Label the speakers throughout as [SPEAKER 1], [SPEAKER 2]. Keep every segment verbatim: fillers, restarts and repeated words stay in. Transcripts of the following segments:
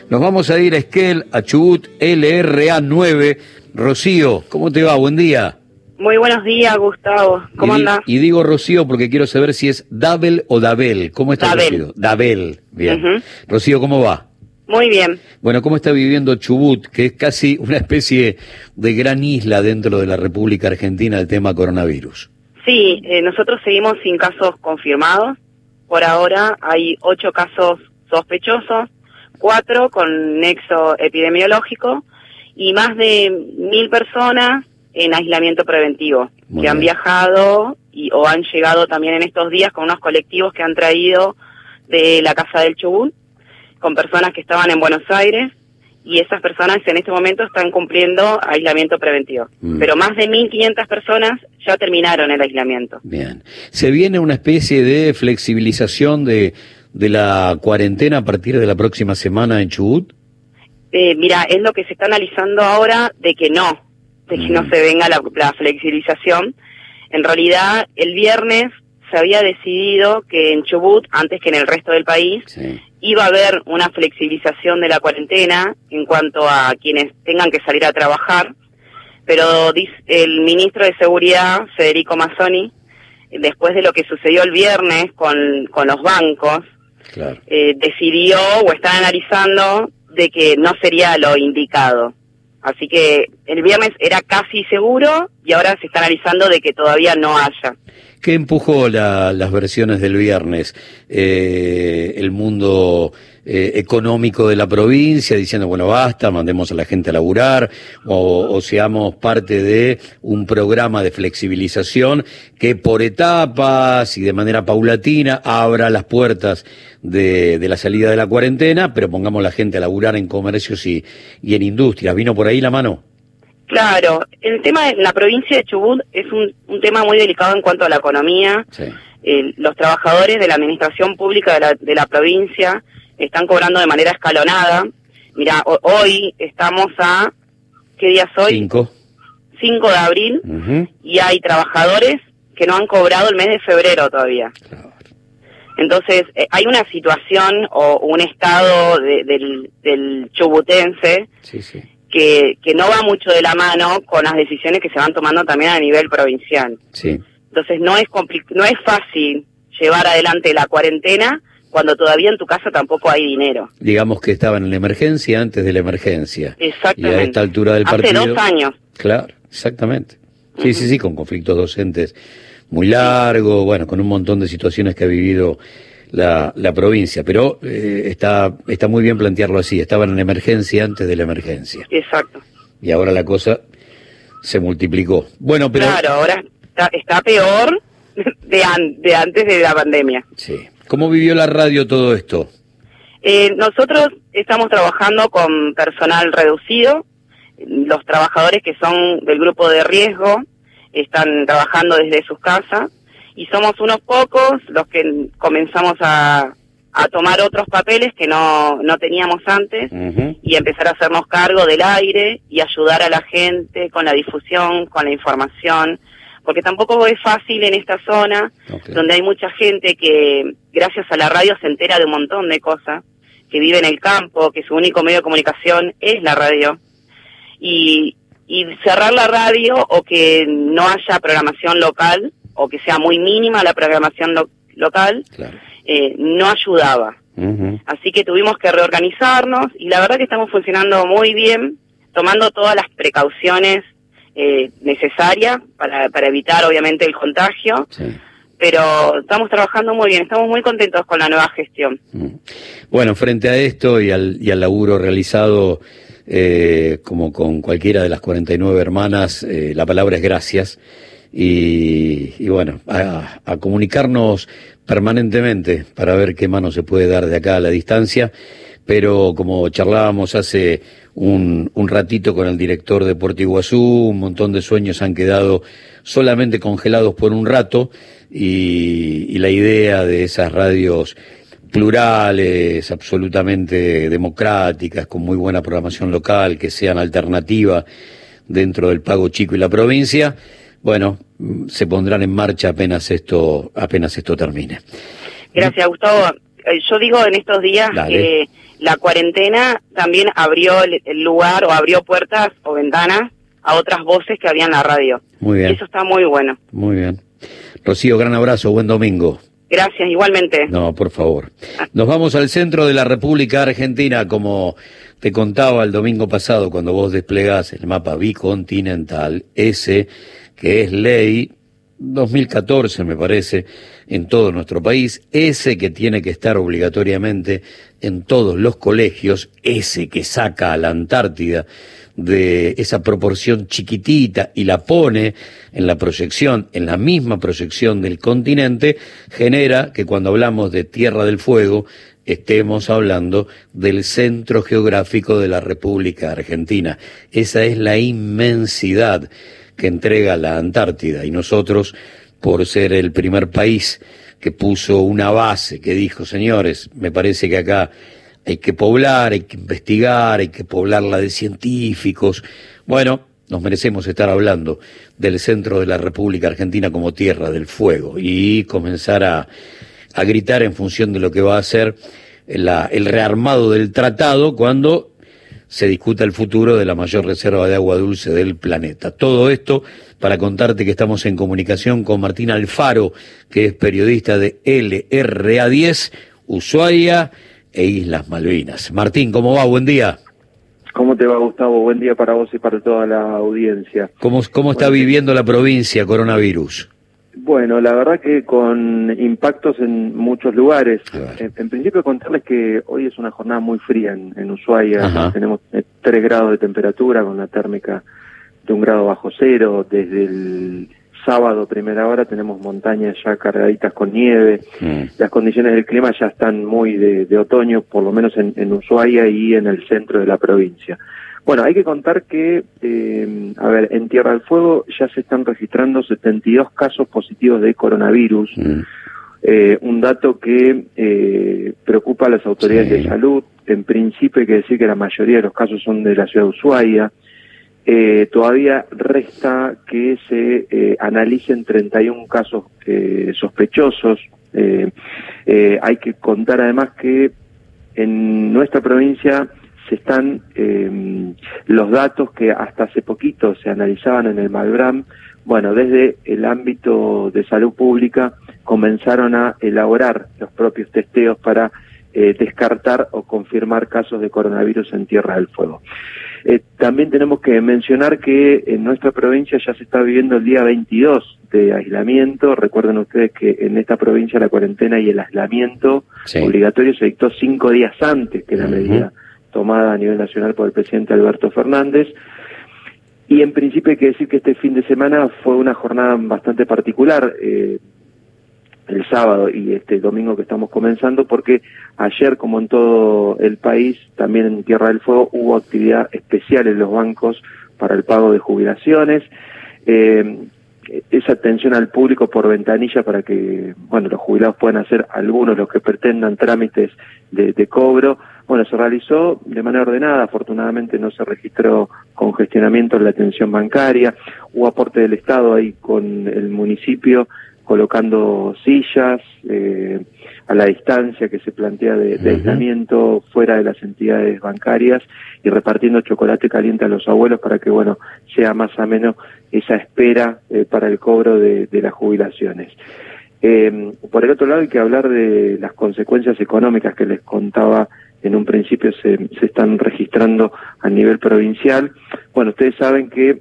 [SPEAKER 1] Nos vamos a ir a Esquel, a Chubut, L R A nueve. Rocío, ¿cómo te va? Buen día.
[SPEAKER 2] Muy buenos días, Gustavo. ¿Cómo
[SPEAKER 1] y,
[SPEAKER 2] andás?
[SPEAKER 1] Y digo Rocío porque quiero saber si es Dabel o Dabel. ¿Cómo está Rocío? Dabel. Bien. Uh-huh. Rocío, ¿cómo va?
[SPEAKER 2] Muy bien.
[SPEAKER 1] Bueno, ¿cómo está viviendo Chubut, que es casi una especie de gran isla dentro de la República Argentina del tema coronavirus?
[SPEAKER 2] Sí, eh, nosotros seguimos sin casos confirmados. Por ahora hay ocho casos sospechosos, cuatro con nexo epidemiológico y más de mil personas en aislamiento preventivo, Muy que bien. han viajado y, o han llegado también en estos días con unos colectivos que han traído de la Casa del Chubut, con personas que estaban en Buenos Aires, y esas personas en este momento están cumpliendo aislamiento preventivo. Mm. Pero más de mil quinientas personas ya terminaron el aislamiento.
[SPEAKER 1] Bien. ¿Se viene una especie de flexibilización de, de la cuarentena a partir de la próxima semana en Chubut?
[SPEAKER 2] Eh, mira, es lo que se está analizando ahora de que no, de que mm. no se venga la, la flexibilización. En realidad, el viernes se había decidido que en Chubut, antes que en el resto del país, sí. iba a haber una flexibilización de la cuarentena en cuanto a quienes tengan que salir a trabajar, pero dice el ministro de Seguridad, Federico Mazzoni, después de lo que sucedió el viernes con, con los bancos, claro. eh, decidió o está analizando de que no sería lo indicado. Así que el viernes era casi seguro y ahora se está analizando de que todavía no haya.
[SPEAKER 1] ¿Qué empujó la, las versiones del viernes? Eh, el mundo eh, económico de la provincia diciendo, bueno, basta, mandemos a la gente a laburar, o, o seamos parte de un programa de flexibilización que por etapas y de manera paulatina abra las puertas de, de la salida de la cuarentena, pero pongamos a la gente a laburar en comercios y, y en industrias. ¿Vino por ahí la mano?
[SPEAKER 2] Claro, el tema de la provincia de Chubut es un, un tema muy delicado en cuanto a la economía. Sí. Eh, los trabajadores de la administración pública de la, de la provincia están cobrando de manera escalonada. Mira, ho, hoy estamos a, ¿qué día es hoy?
[SPEAKER 1] Cinco.
[SPEAKER 2] cinco de abril,
[SPEAKER 1] uh-huh.
[SPEAKER 2] y hay trabajadores que no han cobrado el mes de febrero todavía. Claro. Entonces, eh, hay una situación o un estado de, del, del chubutense
[SPEAKER 1] sí, sí.
[SPEAKER 2] Que, que no va mucho de la mano con las decisiones que se van tomando también a nivel provincial.
[SPEAKER 1] Sí.
[SPEAKER 2] Entonces no es compli- no es fácil llevar adelante la cuarentena cuando todavía en tu casa tampoco hay dinero.
[SPEAKER 1] Digamos que estaban en la emergencia antes de la emergencia.
[SPEAKER 2] Exactamente.
[SPEAKER 1] Y a esta altura del
[SPEAKER 2] Hace
[SPEAKER 1] partido...
[SPEAKER 2] Hace dos años.
[SPEAKER 1] Claro, exactamente. Sí, uh-huh. sí, sí, con conflictos docentes muy largos, bueno, con un montón de situaciones que ha vivido la, la provincia, pero eh, está está muy bien plantearlo así, estaban en emergencia antes de la emergencia.
[SPEAKER 2] Exacto.
[SPEAKER 1] Y ahora la cosa se multiplicó. Bueno, pero...
[SPEAKER 2] Claro, ahora está, está peor de, an, de antes de la pandemia.
[SPEAKER 1] Sí. ¿Cómo vivió la radio todo esto?
[SPEAKER 2] Eh, nosotros estamos trabajando con personal reducido, los trabajadores que son del grupo de riesgo están trabajando desde sus casas, y somos unos pocos los que comenzamos a, a tomar otros papeles que no, no teníamos antes, uh-huh. y empezar a hacernos cargo del aire y ayudar a la gente con la difusión, con la información, porque tampoco es fácil en esta zona, okay. donde hay mucha gente que gracias a la radio se entera de un montón de cosas, que vive en el campo, que su único medio de comunicación es la radio, y, y cerrar la radio o que no haya programación local, o que sea muy mínima la programación lo- local, claro. eh, no ayudaba. Uh-huh. Así que tuvimos que reorganizarnos, y la verdad que estamos funcionando muy bien, tomando todas las precauciones eh, necesarias para, para evitar obviamente el contagio, sí. pero estamos trabajando muy bien, estamos muy contentos con la nueva gestión.
[SPEAKER 1] Uh-huh. Bueno, frente a esto y al, y al laburo realizado, eh, como con cualquiera de las cuarenta y nueve hermanas, eh, la palabra es gracias. Y, y bueno, a, a comunicarnos permanentemente para ver qué mano se puede dar de acá a la distancia, pero como charlábamos hace un, un ratito con el director de Puerto Iguazú, un montón de sueños han quedado solamente congelados por un rato, y, y la idea de esas radios plurales, absolutamente democráticas, con muy buena programación local, que sean alternativa dentro del Pago Chico y la provincia, bueno, se pondrán en marcha apenas esto apenas esto termine.
[SPEAKER 2] Gracias, Gustavo. Yo digo en estos días Dale. que la cuarentena también abrió el, el lugar o abrió puertas o ventanas a otras voces que había en la radio.
[SPEAKER 1] Muy bien.
[SPEAKER 2] Y eso está muy bueno.
[SPEAKER 1] Muy bien. Rocío, gran abrazo, buen domingo.
[SPEAKER 2] Gracias, igualmente.
[SPEAKER 1] No, por favor. Nos vamos al centro de la República Argentina, como te contaba el domingo pasado, cuando vos desplegás el mapa bicontinental, ese que es ley dos mil catorce, me parece, en todo nuestro país, ese que tiene que estar obligatoriamente en todos los colegios, ese que saca a la Antártida de esa proporción chiquitita y la pone en la proyección, en la misma proyección del continente, genera que cuando hablamos de Tierra del Fuego estemos hablando del centro geográfico de la República Argentina. Esa es la inmensidad que entrega la Antártida, y nosotros, por ser el primer país que puso una base, que dijo, señores, me parece que acá hay que poblar, hay que investigar, hay que poblarla de científicos. Bueno, nos merecemos estar hablando del centro de la República Argentina como Tierra del Fuego y comenzar a, a gritar en función de lo que va a ser la, el rearmado del tratado cuando se discuta el futuro de la mayor reserva de agua dulce del planeta. Todo esto para contarte que estamos en comunicación con Martín Alfaro, que es periodista de L R A diez, Ushuaia e Islas Malvinas. Martín, ¿cómo va? Buen día.
[SPEAKER 3] ¿Cómo te va, Gustavo? Buen día para vos y para toda la audiencia.
[SPEAKER 1] ¿Cómo, cómo está
[SPEAKER 3] bueno,
[SPEAKER 1] viviendo la provincia coronavirus?
[SPEAKER 3] Bueno, la verdad que con impactos en muchos lugares. En, en principio contarles que hoy es una jornada muy fría en, en Ushuaia. Ajá. Tenemos tres grados de temperatura con una térmica de un grado bajo cero. Desde el sábado, primera hora, tenemos montañas ya cargaditas con nieve. Mm. Las condiciones del clima ya están muy de, de otoño, por lo menos en, en Ushuaia y en el centro de la provincia. Bueno, hay que contar que, eh, a ver, en Tierra del Fuego ya se están registrando setenta y dos casos positivos de coronavirus, mm. eh, un dato que eh, preocupa a las autoridades sí. de salud. En principio hay que decir que la mayoría de los casos son de la ciudad de Ushuaia. Eh, todavía resta que se eh, analicen treinta y un casos eh, sospechosos. Eh, eh, hay que contar además que en nuestra provincia se están eh, los datos que hasta hace poquito se analizaban en el Malbram. Bueno, desde el ámbito de salud pública comenzaron a elaborar los propios testeos para eh, descartar o confirmar casos de coronavirus en Tierra del Fuego. Eh, también tenemos que mencionar que en nuestra provincia ya se está viviendo el día veintidós de aislamiento. Recuerden ustedes que en esta provincia la cuarentena y el aislamiento sí. obligatorio se dictó cinco días antes que la uh-huh. medida tomada a nivel nacional por el presidente Alberto Fernández. Y en principio hay que decir que este fin de semana fue una jornada bastante particular, eh, el sábado y este domingo que estamos comenzando, porque ayer, como en todo el país, también en Tierra del Fuego hubo actividad especial en los bancos para el pago de jubilaciones. Eh, esa atención al público por ventanilla para que, bueno, los jubilados puedan hacer algunos, los que pretendan, trámites de, de cobro. Bueno, se realizó de manera ordenada, afortunadamente no se registró congestionamiento en la atención bancaria, hubo aporte del Estado ahí con el municipio colocando sillas eh, a la distancia que se plantea de, de aislamiento fuera de las entidades bancarias y repartiendo chocolate caliente a los abuelos para que, bueno, sea más ameno esa espera eh, para el cobro de, de las jubilaciones. Eh, por el otro lado hay que hablar de las consecuencias económicas que les contaba en un principio se, se están registrando a nivel provincial. Bueno, ustedes saben que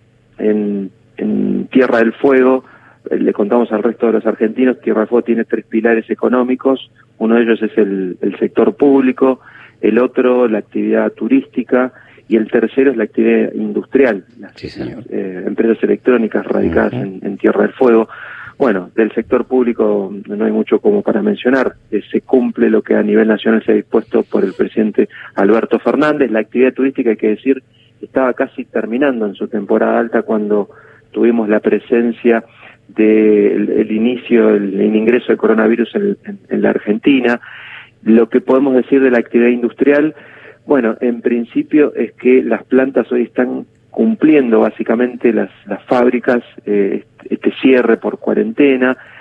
[SPEAKER 3] en, en Tierra del Fuego, le contamos al resto de los argentinos, Tierra del Fuego tiene tres pilares económicos. Uno de ellos es el, el sector público, el otro la actividad turística y el tercero es la actividad industrial, las
[SPEAKER 1] sí, señor.
[SPEAKER 3] Eh, empresas electrónicas radicadas uh-huh. en, en Tierra del Fuego. Bueno, del sector público no hay mucho como para mencionar. Eh, se cumple lo que a nivel nacional se ha dispuesto por el presidente Alberto Fernández. La actividad turística, hay que decir, estaba casi terminando en su temporada alta cuando tuvimos la presencia del el inicio, el, el ingreso del coronavirus en, en, en la Argentina. Lo que podemos decir de la actividad industrial, bueno, en principio es que las plantas hoy están cumpliendo básicamente las, las fábricas, eh, este cierre por cuarentena,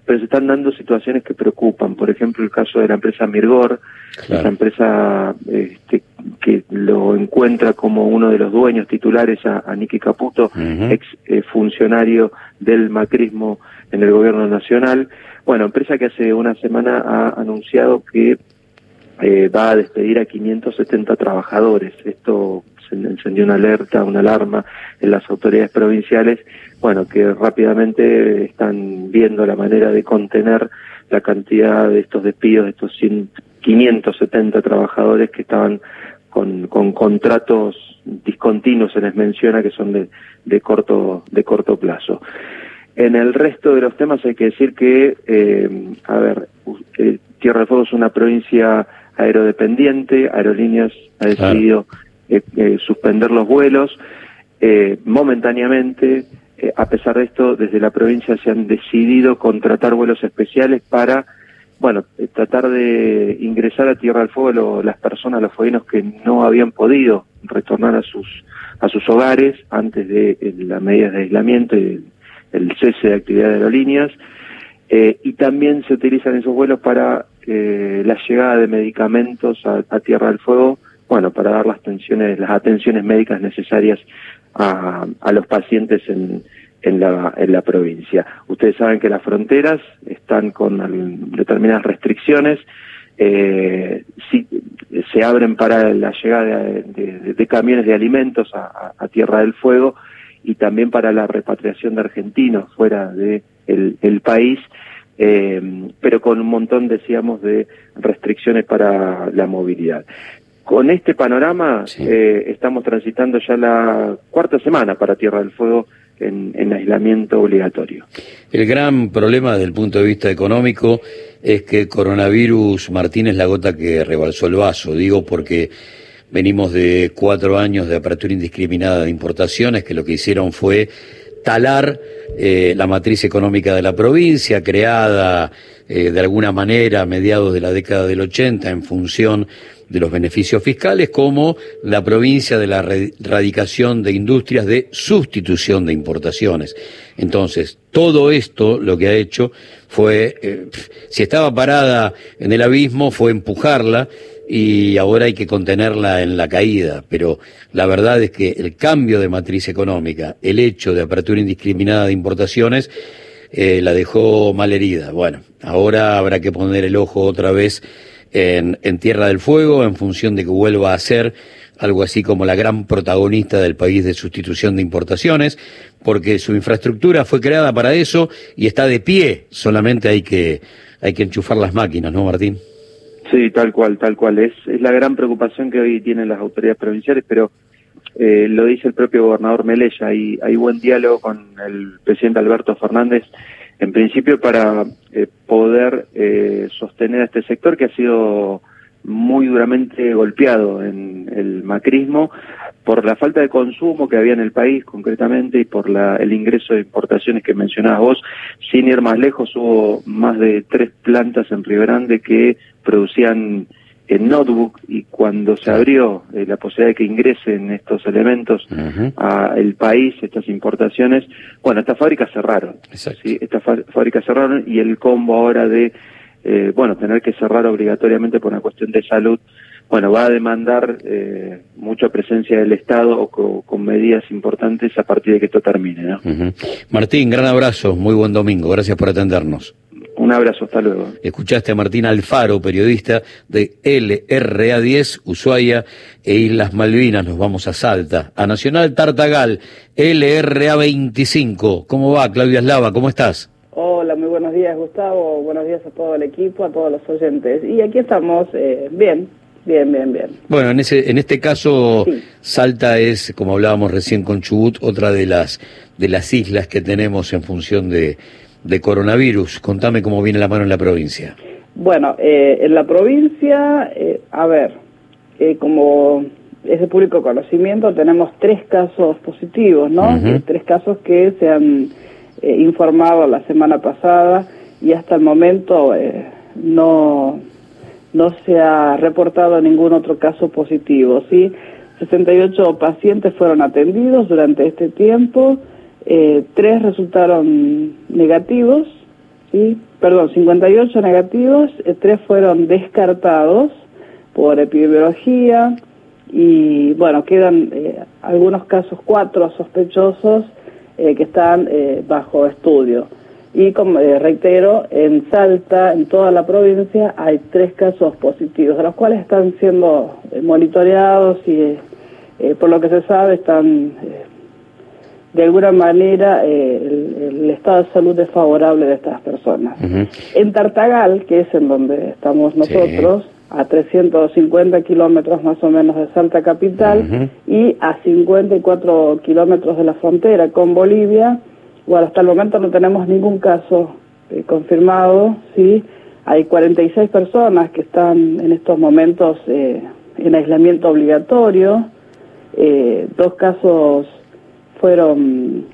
[SPEAKER 3] pero se están dando situaciones que preocupan. Por ejemplo, el caso de la empresa Mirgor, claro. Esa empresa este, que lo encuentra como uno de los dueños titulares a, a Nicky Caputo, uh-huh. ex eh, funcionario del macrismo en el gobierno nacional. Bueno, empresa que hace una semana ha anunciado que eh, va a despedir a quinientos setenta trabajadores. Esto se encendió una alerta, una alarma en las autoridades provinciales, bueno, que rápidamente están viendo la manera de contener la cantidad de estos despidos, de estos quinientos setenta trabajadores que estaban con, con contratos discontinuos, se les menciona que son de, de corto, de corto plazo. En el resto de los temas hay que decir que, eh, a ver, eh, Tierra del Fuego es una provincia aerodependiente, Aerolíneas ha decidido eh, eh, suspender los vuelos eh, momentáneamente. Eh, a pesar de esto, desde la provincia se han decidido contratar vuelos especiales para, bueno, eh, tratar de ingresar a Tierra del Fuego lo, las personas, los fueguinos que no habían podido retornar a sus a sus hogares antes de, de las medidas de aislamiento y el, el cese de actividad de aerolíneas. Eh, y también se utilizan esos vuelos para eh, la llegada de medicamentos a, a Tierra del Fuego, bueno, para dar las atenciones, las atenciones médicas necesarias a, a los pacientes en, en, la, en la provincia. Ustedes saben que las fronteras están con determinadas restricciones, eh, sí, se abren para la llegada de, de, de camiones de alimentos a, a Tierra del Fuego y también para la repatriación de argentinos fuera de el, el país, eh, pero con un montón, decíamos, de restricciones para la movilidad. Con este panorama, sí. eh, estamos transitando ya la cuarta semana para Tierra del Fuego en, en aislamiento obligatorio.
[SPEAKER 1] El gran problema desde el punto de vista económico es que el coronavirus, Martín, es la gota que rebalsó el vaso. Digo porque venimos de cuatro años de apertura indiscriminada de importaciones, que lo que hicieron fue talar eh, la matriz económica de la provincia, creada eh, de alguna manera a mediados de la década del ochenta en función de los beneficios fiscales, como la provincia de la radicación de industrias de sustitución de importaciones. Entonces, todo esto lo que ha hecho fue, eh, si estaba parada en el abismo, fue empujarla, y ahora hay que contenerla en la caída, pero la verdad es que el cambio de matriz económica, el hecho de apertura indiscriminada de importaciones, eh, la dejó malherida. Bueno, ahora habrá que poner el ojo otra vez en, en Tierra del Fuego, en función de que vuelva a ser algo así como la gran protagonista del país de sustitución de importaciones, porque su infraestructura fue creada para eso y está de pie, solamente hay que, hay que enchufar las máquinas, ¿no, Martín?
[SPEAKER 3] Sí, tal cual, tal cual. Es, es la gran preocupación que hoy tienen las autoridades provinciales, pero eh, lo dice el propio gobernador Melella, hay, hay buen diálogo con el presidente Alberto Fernández, en principio para eh, poder eh, sostener a este sector que ha sido muy duramente golpeado en el macrismo por la falta de consumo que había en el país concretamente y por la, el ingreso de importaciones que mencionabas vos. Sin ir más lejos, hubo más de tres plantas en Río Grande que producían en notebook, y cuando se abrió eh, la posibilidad de que ingresen estos elementos uh-huh. al país, estas importaciones, bueno, estas fábricas cerraron. ¿Sí? Estas fábricas cerraron, y el combo ahora de Eh, bueno, tener que cerrar obligatoriamente por una cuestión de salud, bueno, va a demandar eh, mucha presencia del Estado o co con medidas importantes a partir de que esto termine, ¿no?
[SPEAKER 1] Uh-huh. Martín, gran abrazo, muy buen domingo, gracias por atendernos.
[SPEAKER 3] Un abrazo, hasta luego.
[SPEAKER 1] Escuchaste a Martín Alfaro, periodista de L R A diez, Ushuaia e Islas Malvinas. Nos vamos a Salta, a Nacional Tartagal, L R A veinticinco. ¿Cómo va, Claudia Eslava? ¿Cómo estás?
[SPEAKER 4] Hola, muy buenos días, Gustavo, buenos días a todo el equipo, a todos los oyentes. Y aquí estamos, eh, bien, bien, bien, bien.
[SPEAKER 1] Bueno, en ese en este caso, sí. Salta es, como hablábamos recién con Chubut, otra de las de las islas que tenemos en función de, de coronavirus. Contame cómo viene la mano en la provincia.
[SPEAKER 4] Bueno, eh, en la provincia, eh, a ver, eh, como es de público conocimiento, tenemos tres casos positivos, ¿no? Uh-huh. eh, tres casos que se han Eh, informado la semana pasada, y hasta el momento eh, no no se ha reportado ningún otro caso positivo, ¿sí? sesenta y ocho pacientes fueron atendidos durante este tiempo, eh, tres resultaron negativos, ¿sí? Perdón, cincuenta y ocho negativos, eh, tres fueron descartados por epidemiología y bueno, quedan eh, algunos casos, cuatro sospechosos eh, que están eh, bajo estudio. Y como eh, reitero, en Salta, en toda la provincia, hay tres casos positivos, de los cuales están siendo eh, monitoreados y eh, eh, por lo que se sabe están, eh, de alguna manera, eh, el, el estado de salud es favorable de estas personas. Uh-huh. En Tartagal, que es en donde estamos nosotros, sí, a trescientos cincuenta kilómetros más o menos de Salta capital, uh-huh, y a cincuenta y cuatro kilómetros de la frontera con Bolivia. Bueno, hasta el momento no tenemos ningún caso eh, confirmado, ¿sí? Hay cuarenta y seis personas que están en estos momentos eh, en aislamiento obligatorio, eh, dos casos fueron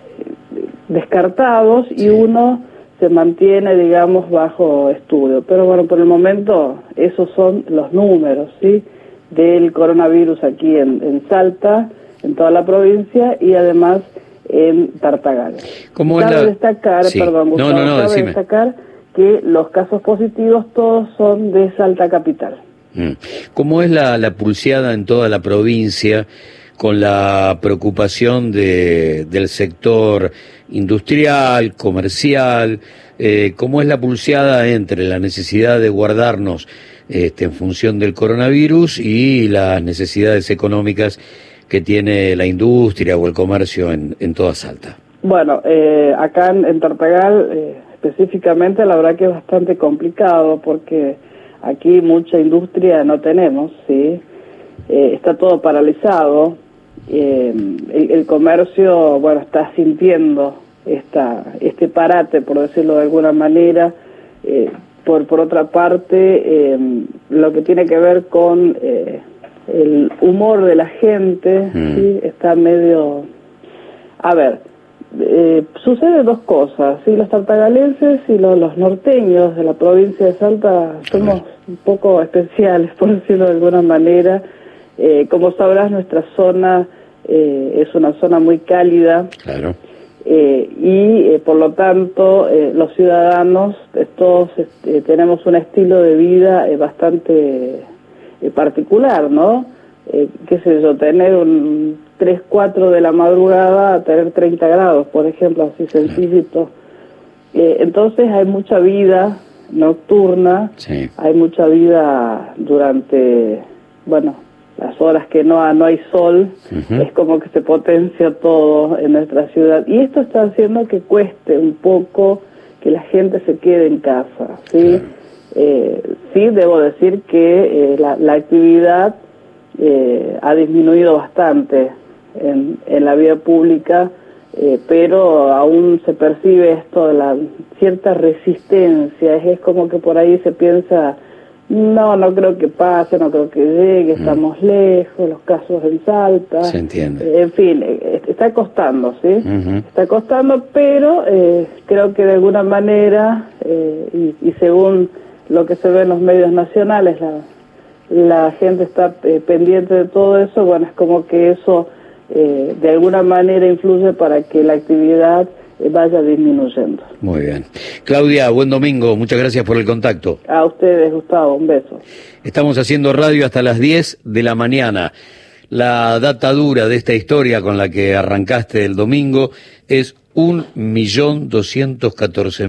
[SPEAKER 4] descartados y sí, uno se mantiene, digamos, bajo estudio. Pero bueno, por el momento esos son los números, ¿sí?, del coronavirus aquí en, en Salta, en toda la provincia y además en Tartagal.
[SPEAKER 1] ¿Cómo
[SPEAKER 4] cabe
[SPEAKER 1] es la...
[SPEAKER 4] destacar,
[SPEAKER 1] sí,
[SPEAKER 4] perdón, Gustavo,
[SPEAKER 1] no, no, no,
[SPEAKER 4] cabe
[SPEAKER 1] decime.
[SPEAKER 4] destacar que los casos positivos todos son de Salta capital.
[SPEAKER 1] ¿Cómo es la, la pulseada en toda la provincia con la preocupación de, del sector industrial, comercial? Eh, ¿Cómo es la pulseada entre la necesidad de guardarnos este, en función del coronavirus y las necesidades económicas que tiene la industria o el comercio en, en toda Salta?
[SPEAKER 4] Bueno, eh, acá en, en Tartagal eh, específicamente la verdad que es bastante complicado porque aquí mucha industria no tenemos, ¿sí? Eh, está todo paralizado, eh, el, el comercio, bueno, está sintiendo esta, este parate, por decirlo de alguna manera. Eh, por, por otra parte, eh, lo que tiene que ver con... Eh, el humor de la gente, mm. ¿sí?, está medio... A ver, eh, sucede dos cosas, ¿sí? Los tartagalenses y los, los norteños de la provincia de Salta somos un poco especiales, por decirlo de alguna manera. Eh, como sabrás, nuestra zona eh, es una zona muy cálida. Claro. Eh, y eh, por lo tanto, eh, los ciudadanos, eh, todos eh, tenemos un estilo de vida eh, bastante... particular, ¿no? Eh, qué sé yo, tener un tres, cuatro de la madrugada a tener treinta grados, por ejemplo, así sencillito. Eh, entonces hay mucha vida nocturna, sí, hay mucha vida durante, bueno, las horas que no, no hay sol, uh-huh, es como que se potencia todo en nuestra ciudad. Y esto está haciendo que cueste un poco que la gente se quede en casa, ¿sí? Claro. Eh, sí, debo decir que eh, la, la actividad eh, ha disminuido bastante en, en la vida pública, eh, pero aún se percibe esto de la cierta resistencia. Es, es como que por ahí se piensa, no, no creo que pase, no creo que llegue, mm. estamos lejos, los casos en Salta.
[SPEAKER 1] Se entiende.
[SPEAKER 4] Eh, en fin, eh, está costando, ¿sí? Uh-huh. Está costando, pero eh, creo que de alguna manera, eh, y, y según lo que se ve en los medios nacionales, la, la gente está eh, pendiente de todo eso. Bueno, es como que eso eh, de alguna manera influye para que la actividad eh, vaya disminuyendo.
[SPEAKER 1] Muy bien. Claudia, buen domingo, muchas gracias por el contacto.
[SPEAKER 4] A ustedes, Gustavo, un beso.
[SPEAKER 1] Estamos haciendo radio hasta las diez de la mañana. La data dura de esta historia con la que arrancaste el domingo es un millón doscientos catorce